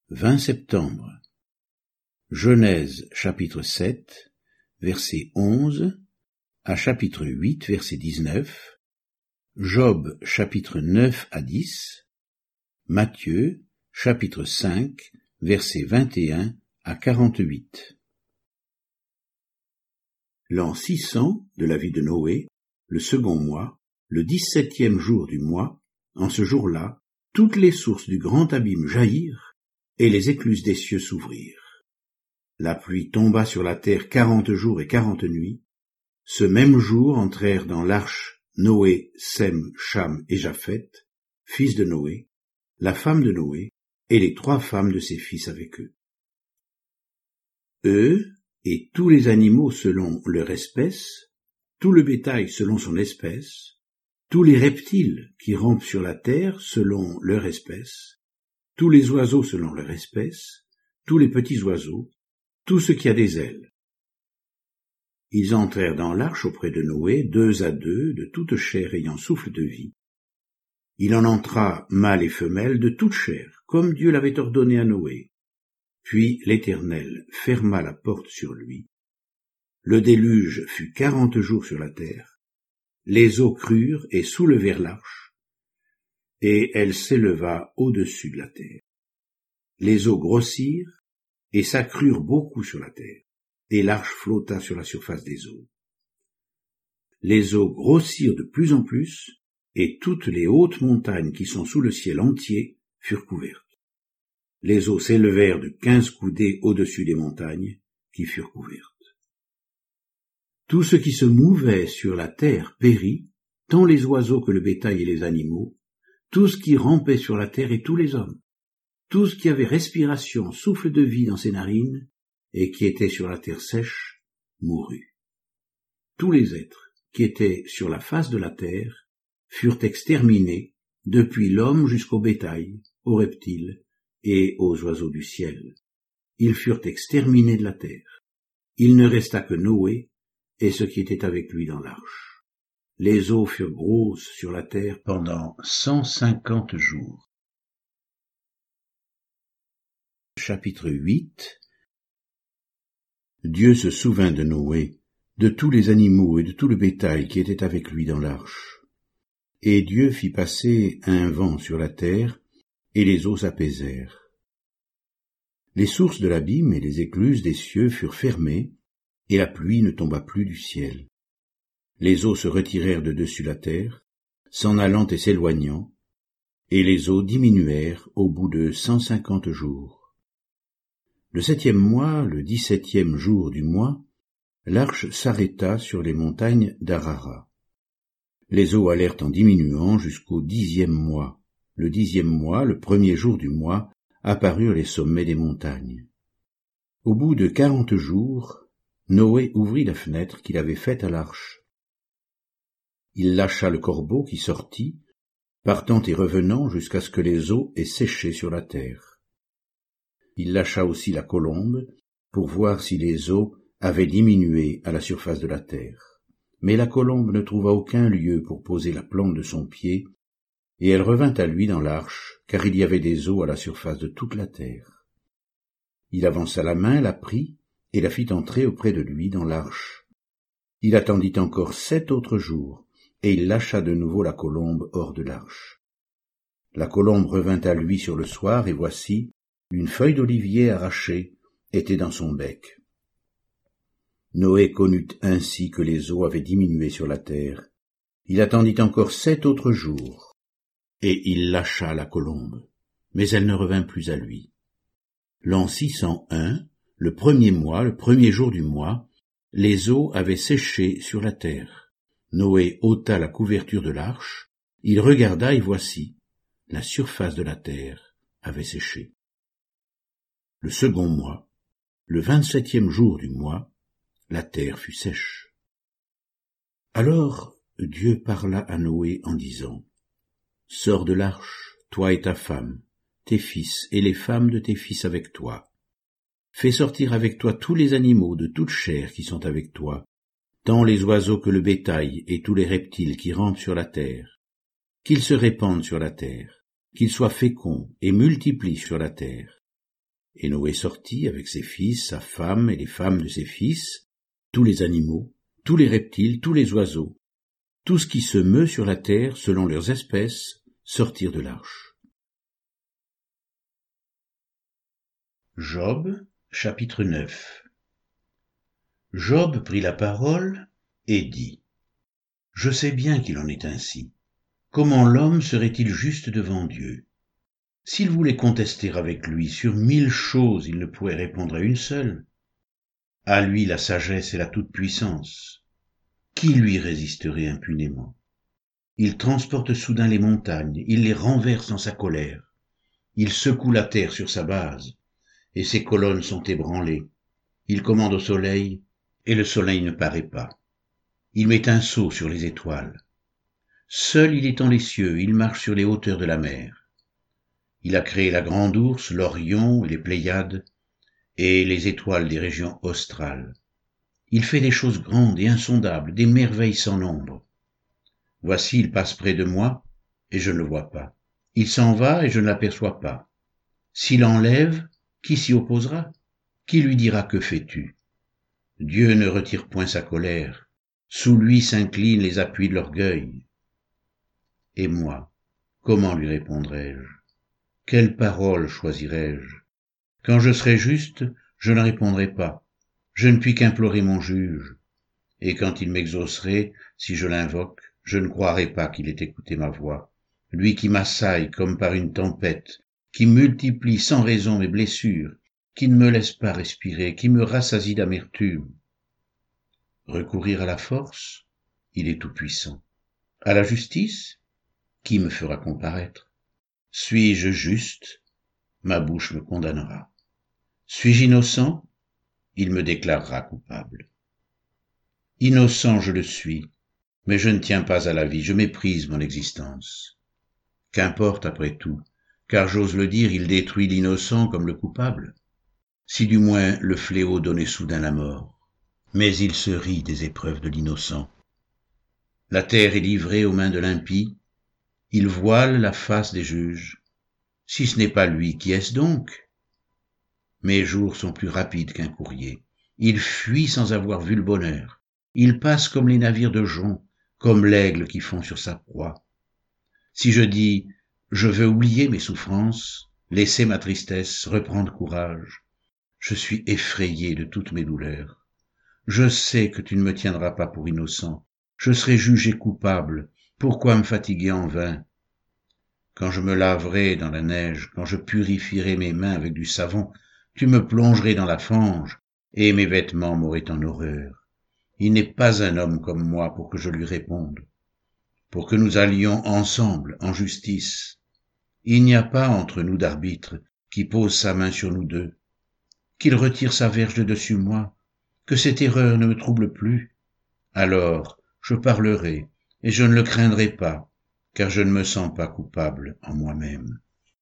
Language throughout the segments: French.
20 septembre. Genèse chapitre 7, verset 11 à chapitre 8, verset 19, Job chapitre 9 à 10, Matthieu chapitre 5, verset 21 à 48. L'an 600 de la vie de Noé, le second mois, le 17e jour du mois, en ce jour-là, toutes les sources du grand abîme jaillirent, et les écluses des cieux s'ouvrirent. La pluie tomba sur la terre 40 jours et 40 nuits. Ce même jour entrèrent dans l'arche Noé, Sem, Cham et Japheth, fils de Noé, la femme de Noé, et les 3 femmes de ses fils avec eux. Eux, et tous les animaux selon leur espèce, tout le bétail selon son espèce, tous les reptiles qui rampent sur la terre selon leur espèce, tous les oiseaux selon leur espèce, tous les petits oiseaux, tout ce qui a des ailes. Ils entrèrent dans l'arche auprès de Noé, 2 à 2, de toute chair ayant souffle de vie. Il en entra mâle et femelle de toute chair, comme Dieu l'avait ordonné à Noé. Puis l'Éternel ferma la porte sur lui. Le déluge fut 40 jours sur la terre. Les eaux crurent et soulevèrent l'arche, et elle s'éleva au-dessus de la terre. Les eaux grossirent et s'accrurent beaucoup sur la terre, et l'arche flotta sur la surface des eaux. Les eaux grossirent de plus en plus, et toutes les hautes montagnes qui sont sous le ciel entier furent couvertes. Les eaux s'élevèrent de 15 coudées au-dessus des montagnes qui furent couvertes. Tout ce qui se mouvait sur la terre périt, tant les oiseaux que le bétail et les animaux, tout ce qui rampait sur la terre et tous les hommes, tout ce qui avait respiration, souffle de vie dans ses narines, et qui était sur la terre sèche, mourut. Tous les êtres qui étaient sur la face de la terre furent exterminés, depuis l'homme jusqu'au bétail, aux reptiles et aux oiseaux du ciel. Ils furent exterminés de la terre. Il ne resta que Noé et ceux qui étaient avec lui dans l'arche. Les eaux furent grosses sur la terre pendant 150 jours. Chapitre 8. Dieu se souvint de Noé, de tous les animaux et de tout le bétail qui était avec lui dans l'arche. Et Dieu fit passer un vent sur la terre, et les eaux s'apaisèrent. Les sources de l'abîme et les écluses des cieux furent fermées, et la pluie ne tomba plus du ciel. Les eaux se retirèrent de dessus la terre, s'en allant et s'éloignant, et les eaux diminuèrent au bout de 150 jours. Le 7e mois, le 17e jour du mois, l'arche s'arrêta sur les montagnes d'Arara. Les eaux allèrent en diminuant jusqu'au 10e mois. Le 10e mois, le 1er jour du mois, apparurent les sommets des montagnes. Au bout de 40 jours, Noé ouvrit la fenêtre qu'il avait faite à l'arche. Il lâcha le corbeau qui sortit, partant et revenant jusqu'à ce que les eaux aient séché sur la terre. Il lâcha aussi la colombe pour voir si les eaux avaient diminué à la surface de la terre. Mais la colombe ne trouva aucun lieu pour poser la plante de son pied, et elle revint à lui dans l'arche, car il y avait des eaux à la surface de toute la terre. Il avança la main, la prit, et la fit entrer auprès de lui dans l'arche. Il attendit encore 7 autres jours, et il lâcha de nouveau la colombe hors de l'arche. La colombe revint à lui sur le soir, et voici, une feuille d'olivier arrachée était dans son bec. Noé connut ainsi que les eaux avaient diminué sur la terre. Il attendit encore 7 autres jours, et il lâcha la colombe, mais elle ne revint plus à lui. L'an 601, le 1er mois, le 1er jour du mois, les eaux avaient séché sur la terre. Noé ôta la couverture de l'arche, il regarda et voici, la surface de la terre avait séché. Le second mois, le 27e jour du mois, la terre fut sèche. Alors Dieu parla à Noé en disant, « Sors de l'arche, toi et ta femme, tes fils et les femmes de tes fils avec toi. Fais sortir avec toi tous les animaux de toute chair qui sont avec toi, tant les oiseaux que le bétail et tous les reptiles qui rampent sur la terre, qu'ils se répandent sur la terre, qu'ils soient féconds et multiplient sur la terre. Et Noé sortit avec ses fils, sa femme et les femmes de ses fils, tous les animaux, tous les reptiles, tous les oiseaux, tout ce qui se meut sur la terre selon leurs espèces, sortirent de l'arche. Job, chapitre 9. Job prit la parole et dit : Je sais bien qu'il en est ainsi. Comment l'homme serait-il juste devant Dieu ? S'il voulait contester avec lui sur 1000 choses, il ne pourrait répondre à une seule. À lui la sagesse et la toute-puissance. Qui lui résisterait impunément ? Il transporte soudain les montagnes, il les renverse dans sa colère. Il secoue la terre sur sa base, et ses colonnes sont ébranlées. Il commande au soleil, et le soleil ne paraît pas. Il met un sceau sur les étoiles. Seul il étend les cieux, il marche sur les hauteurs de la mer. Il a créé la grande ourse, l'Orion et les Pléiades, et les étoiles des régions australes. Il fait des choses grandes et insondables, des merveilles sans nombre. Voici, il passe près de moi, et je ne le vois pas. Il s'en va, et je ne l'aperçois pas. S'il enlève, qui s'y opposera ? Qui lui dira : que fais-tu ? Dieu ne retire point sa colère. Sous lui s'inclinent les appuis de l'orgueil. Et moi, comment lui répondrai-je ? Quelle parole choisirai-je ? Quand je serai juste, je ne répondrai pas. Je ne puis qu'implorer mon juge. Et quand il m'exaucerait, si je l'invoque, je ne croirai pas qu'il ait écouté ma voix. Lui qui m'assaille comme par une tempête, qui multiplie sans raison mes blessures, qui ne me laisse pas respirer, qui me rassasie d'amertume. Recourir à la force ? Il est tout-puissant. À la justice ? Qui me fera comparaître ? Suis-je juste ? Ma bouche me condamnera. Suis-je innocent ? Il me déclarera coupable. Innocent je le suis, mais je ne tiens pas à la vie, je méprise mon existence. Qu'importe après tout, car j'ose le dire, il détruit l'innocent comme le coupable. Si du moins le fléau donnait soudain la mort, mais il se rit des épreuves de l'innocent. La terre est livrée aux mains de l'impie, il voile la face des juges. Si ce n'est pas lui, qui est-ce donc ? Mes jours sont plus rapides qu'un courrier. Il fuit sans avoir vu le bonheur. Il passe comme les navires de jonc, comme l'aigle qui fond sur sa proie. Si je dis : je veux oublier mes souffrances, laisser ma tristesse, reprendre courage, je suis effrayé de toutes mes douleurs. Je sais que tu ne me tiendras pas pour innocent. Je serai jugé coupable. Pourquoi me fatiguer en vain ? Quand je me laverai dans la neige, quand je purifierai mes mains avec du savon, tu me plongerais dans la fange, et mes vêtements m'auraient en horreur. Il n'est pas un homme comme moi pour que je lui réponde, pour que nous allions ensemble en justice. Il n'y a pas entre nous d'arbitre qui pose sa main sur nous deux, qu'il retire sa verge de dessus moi, que cette erreur ne me trouble plus. Alors je parlerai, et je ne le craindrai pas, car je ne me sens pas coupable en moi-même.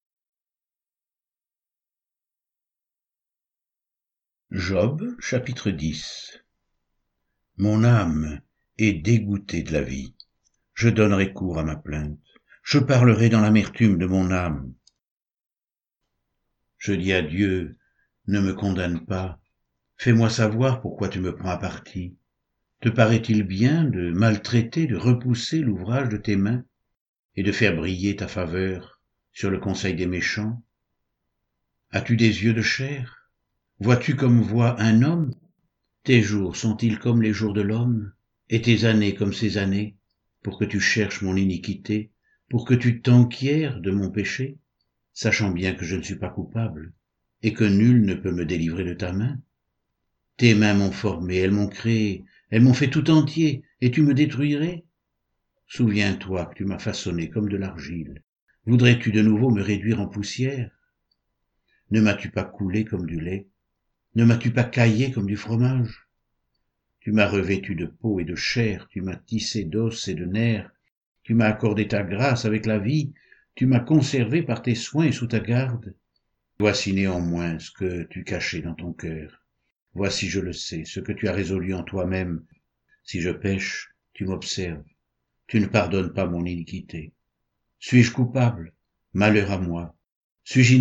Job, chapitre 10. Mon âme est dégoûtée de la vie. Je donnerai cours à ma plainte. Je parlerai dans l'amertume de mon âme. Je dis à Dieu : ne me condamne pas. Fais-moi savoir pourquoi tu me prends à partie. Te paraît-il bien de maltraiter, de repousser l'ouvrage de tes mains et de faire briller ta faveur sur le conseil des méchants ? As-tu des yeux de chair ? Vois-tu comme voit un homme ? Tes jours sont-ils comme les jours de l'homme ? Et tes années comme ses années, pour que tu cherches mon iniquité, pour que tu t'enquières de mon péché, sachant bien que je ne suis pas coupable, et que nul ne peut me délivrer de ta main ? Tes mains m'ont formé, elles m'ont créé, elles m'ont fait tout entier, et tu me détruirais ? Souviens-toi que tu m'as façonné comme de l'argile. Voudrais-tu de nouveau me réduire en poussière ? Ne m'as-tu pas coulé comme du lait ? Ne m'as-tu pas caillé comme du fromage ? Tu m'as revêtu de peau et de chair, tu m'as tissé d'os et de nerfs, tu m'as accordé ta grâce avec la vie, tu m'as conservé par tes soins et sous ta garde. Voici néanmoins ce que tu cachais dans ton cœur. Voici, je le sais, ce que tu as résolu en toi-même. Si je pêche, tu m'observes. Tu ne pardonnes pas mon iniquité. Suis-je coupable ? Malheur à moi. Suis-je innocent ?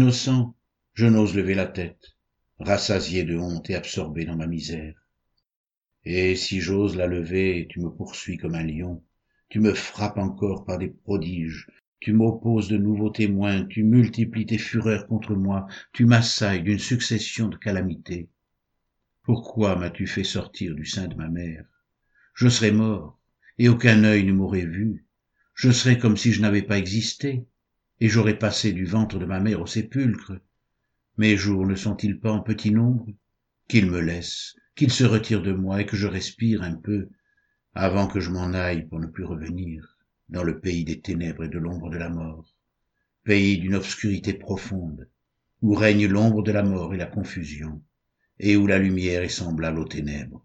Je n'ose lever la tête, rassasié de honte et absorbé dans ma misère. Et si j'ose la lever, tu me poursuis comme un lion, tu me frappes encore par des prodiges, tu m'opposes de nouveaux témoins, tu multiplies tes fureurs contre moi, tu m'assailles d'une succession de calamités. Pourquoi m'as-tu fait sortir du sein de ma mère? Je serais mort, et aucun œil ne m'aurait vu. Je serais comme si je n'avais pas existé, et j'aurais passé du ventre de ma mère au sépulcre. Mes jours ne sont-ils pas en petit nombre? Qu'il me laisse, qu'il se retire de moi et que je respire un peu, avant que je m'en aille pour ne plus revenir, dans le pays des ténèbres et de l'ombre de la mort, pays d'une obscurité profonde, où règne l'ombre de la mort et la confusion, et où la lumière est semblable aux ténèbres.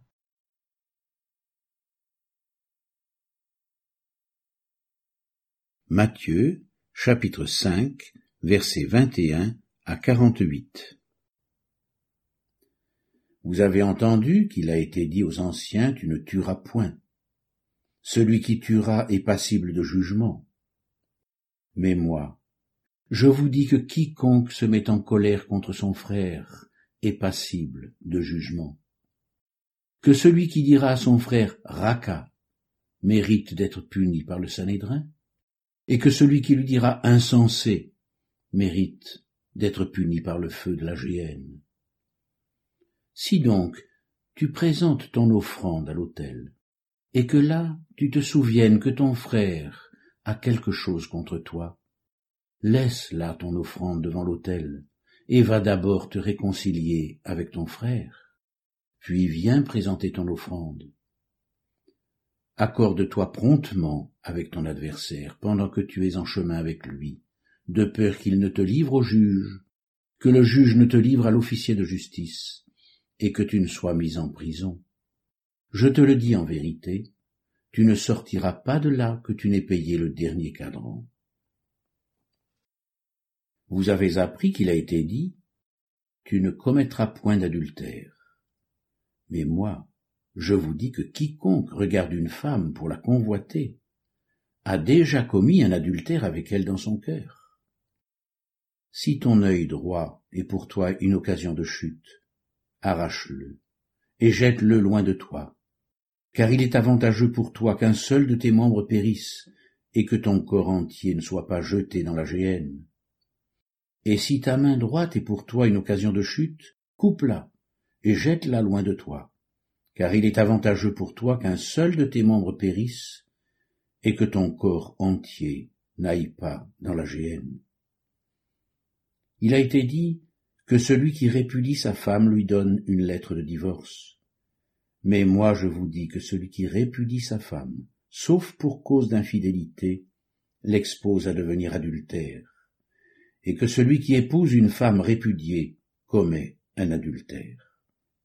Matthieu, chapitre 5, versets 21 à 48. Vous avez entendu qu'il a été dit aux anciens, tu ne tueras point. Celui qui tuera est passible de jugement. Mais moi, je vous dis que quiconque se met en colère contre son frère est passible de jugement. Que celui qui dira à son frère « Raka » mérite d'être puni par le Sanhédrin, et que celui qui lui dira « Insensé » mérite d'être puni par le feu de la géhenne. Si donc tu présentes ton offrande à l'autel, et que là tu te souviennes que ton frère a quelque chose contre toi, laisse là ton offrande devant l'autel, et va d'abord te réconcilier avec ton frère, puis viens présenter ton offrande. Accorde-toi promptement avec ton adversaire pendant que tu es en chemin avec lui, de peur qu'il ne te livre au juge, que le juge ne te livre à l'officier de justice, et que tu ne sois mis en prison. Je te le dis en vérité, tu ne sortiras pas de là que tu n'aies payé le dernier cadran. Vous avez appris qu'il a été dit, tu ne commettras point d'adultère. Mais moi, je vous dis que quiconque regarde une femme pour la convoiter a déjà commis un adultère avec elle dans son cœur. Si ton œil droit est pour toi une occasion de chute, arrache-le et jette-le loin de toi, car il est avantageux pour toi qu'un seul de tes membres périsse et que ton corps entier ne soit pas jeté dans la géhenne. Et si ta main droite est pour toi une occasion de chute, coupe-la et jette-la loin de toi, car il est avantageux pour toi qu'un seul de tes membres périsse et que ton corps entier n'aille pas dans la géhenne. Il a été dit que celui qui répudie sa femme lui donne une lettre de divorce. Mais moi je vous dis que celui qui répudie sa femme, sauf pour cause d'infidélité, l'expose à devenir adultère, et que celui qui épouse une femme répudiée commet un adultère.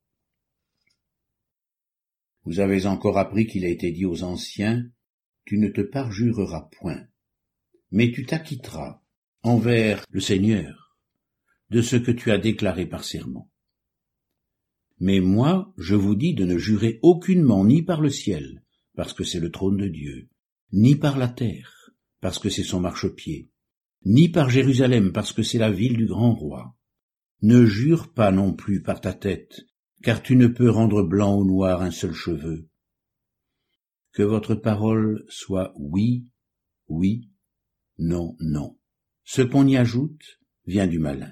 Vous avez encore appris qu'il a été dit aux anciens, tu ne te parjureras point, mais tu t'acquitteras envers le Seigneur de ce que tu as déclaré par serment. Mais moi, je vous dis de ne jurer aucunement ni par le ciel, parce que c'est le trône de Dieu, ni par la terre, parce que c'est son marchepied, ni par Jérusalem, parce que c'est la ville du grand roi. Ne jure pas non plus par ta tête, car tu ne peux rendre blanc ou noir un seul cheveu. Que votre parole soit oui, oui, non, non. Ce qu'on y ajoute vient du malin.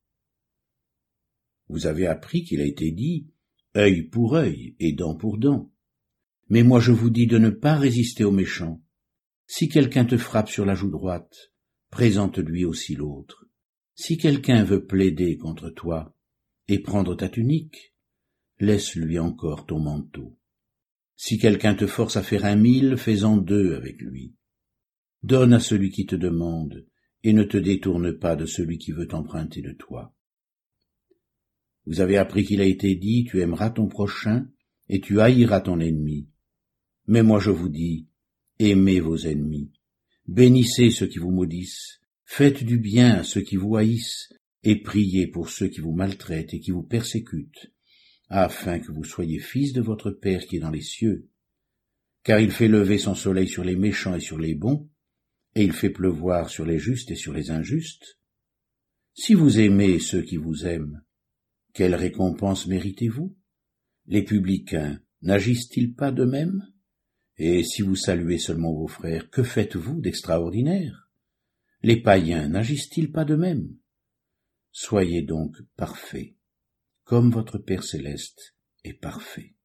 Vous avez appris qu'il a été dit « œil pour œil et dent pour dent ». Mais moi je vous dis de ne pas résister aux méchants. Si quelqu'un te frappe sur la joue droite, présente-lui aussi l'autre. Si quelqu'un veut plaider contre toi et prendre ta tunique, laisse-lui encore ton manteau. Si quelqu'un te force à faire 1 000, fais-en 2 avec lui. Donne à celui qui te demande, et ne te détourne pas de celui qui veut emprunter de toi. Vous avez appris qu'il a été dit, tu aimeras ton prochain, et tu haïras ton ennemi. Mais moi je vous dis, aimez vos ennemis, bénissez ceux qui vous maudissent, faites du bien à ceux qui vous haïssent, et priez pour ceux qui vous maltraitent et qui vous persécutent, afin que vous soyez fils de votre Père qui est dans les cieux. Car il fait lever son soleil sur les méchants et sur les bons, et il fait pleuvoir sur les justes et sur les injustes. Si vous aimez ceux qui vous aiment, quelle récompense méritez-vous? Les publicains n'agissent-ils pas de même? Et si vous saluez seulement vos frères, que faites-vous d'extraordinaire? Les païens n'agissent-ils pas de même? Soyez donc parfaits, comme votre Père céleste est parfait.